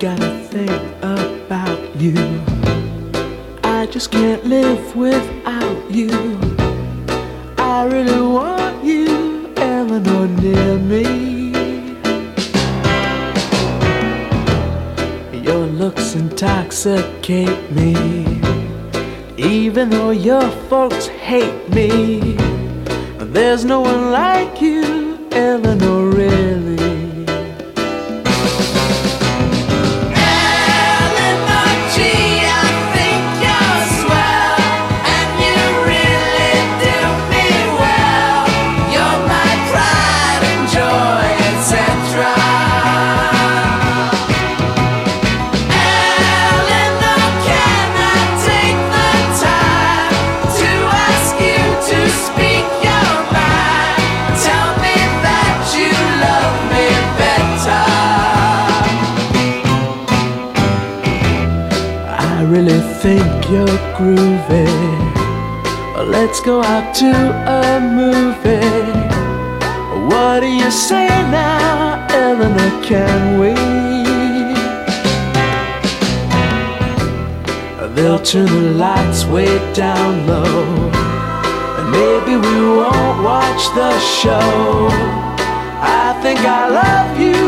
gotta think about you. I just can't live without you. I really want you, Eleanor, near me. Your looks intoxicate me, even though your folks hate me. There's no one like you, Eleanor, really. I really think you're groovy. Let's go out to a movie. What do you say now, Eleanor, can we? They'll turn the lights way down low, and maybe we won't watch the show. I think I love you,